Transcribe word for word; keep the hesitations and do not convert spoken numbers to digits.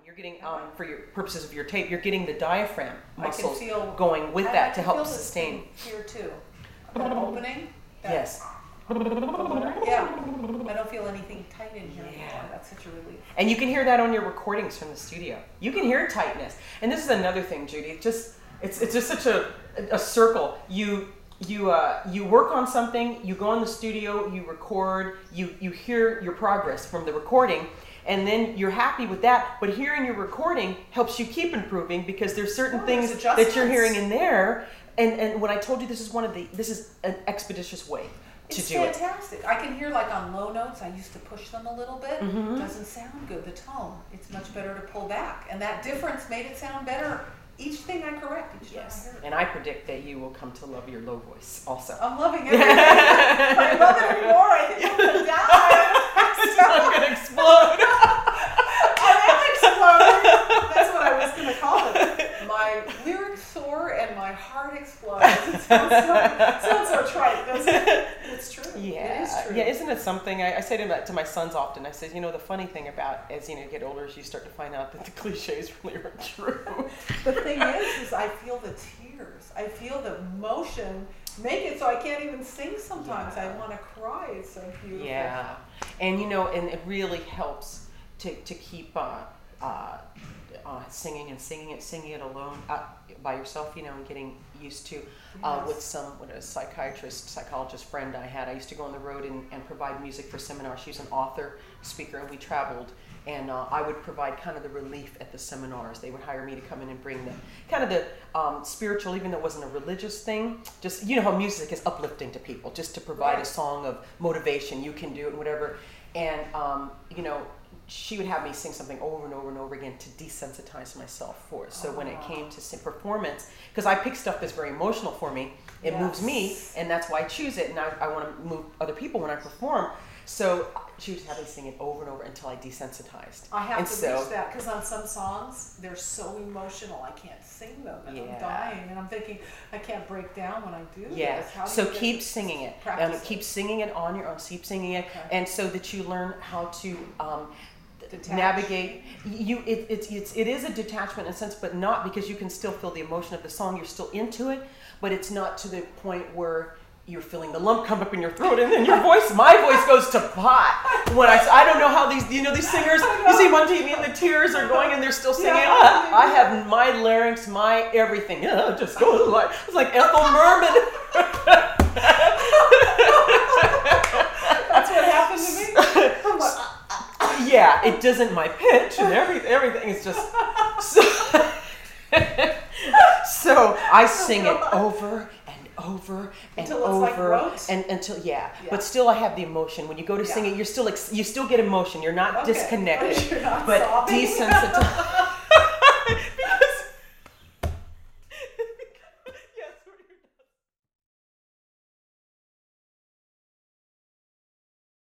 You're getting, um, for your purposes of your tape, you're getting the diaphragm muscles feel, going with I, that I to help feel sustain. Here too. That opening. That, Yes. Yeah. I don't feel anything tight in here Yeah. anymore. That's such a relief. And you can hear that on your recordings from the studio. You can hear tightness. And this is another thing, Judy. It just it's it's just such a a circle. You you uh, you work on something. You go in the studio. You record. You you hear your progress from the recording. And then you're happy with that, but hearing your recording helps you keep improving because there's certain Oh, things there's that you're adjustments. hearing in there. And and when I told you this is one of the this is an expeditious way to It's do it. fantastic. I can hear like on low notes, I used to push them a little bit. Mhm. Doesn't sound good, the tone. It's much better to pull back. And that difference made it sound better. Each thing I correct, each Yes, time I heard it. and I predict that you will come to love your low voice also. I'm loving it. I love it anymore. I think I'm gonna die. It's not gonna explode. I am exploding. That's what I was gonna call it. My lyrics soar and my heart explodes. It sounds so, sounds so trite, doesn't it? It's true. Yeah, It is true. yeah. Isn't it something? I, I say to my, to my sons often. I say, you know, the funny thing about as you know you get older, is you start to find out that the cliches really are true. The thing is, is I feel the tears. I feel the emotion make it so I can't even sing sometimes. Yeah. I want to cry. It's so beautiful. Yeah, and you know, and it really helps to to keep uh, uh, uh, singing and singing it, singing it alone uh, by yourself. You know, and getting used to uh, Yes. with some with a psychiatrist, psychologist friend I had. I used to go on the road and, and provide music for seminars. She's an author, speaker, and we traveled. And uh, I would provide kind of the relief at the seminars. They would hire me to come in and bring the kind of the um, spiritual, even though it wasn't a religious thing. Just, you know how music is uplifting to people, just to provide Right. a song of motivation. You can do it and whatever. And, um, you know, she would have me sing something over and over and over again to desensitize myself for it. So when it came to sing performance, because I pick stuff that's very emotional for me, it moves me, Yes. and that's why I choose it. And I, I want to move other people when I perform. So she would have me sing it over and over until I desensitized. I have and to so, reach that because on some songs they're so emotional I can't sing them and Yeah. I'm dying and I'm thinking I can't break down when I do yeah. this. How do So you get keep this- singing it, practice and it? keep singing it on your own. Keep singing it, Okay. and so that you learn how to um, Detach. navigate. You, it, it's it's it is a detachment in a sense, but not because you can still feel the emotion of the song. You're still into it, but it's not to the point where you're feeling the lump come up in your throat, and then your voice, my voice goes to pot. When I, I don't know how these, you know, these singers, you see them on T V and the tears are going and they're still singing. Yeah. Ah, I have my larynx, my everything. Yeah, just goes like, it's like Ethel Merman. That's what happened to me. I'm like, Yeah, it doesn't, my pitch and everything, everything is just, so, so I sing it over over and Until it's over like rote? and until yeah. Yeah. But still I have the emotion. When you go to sing Yeah. it, you're still ex- you still get emotion. You're not Okay. disconnected. You're not but sobbing. desensitized.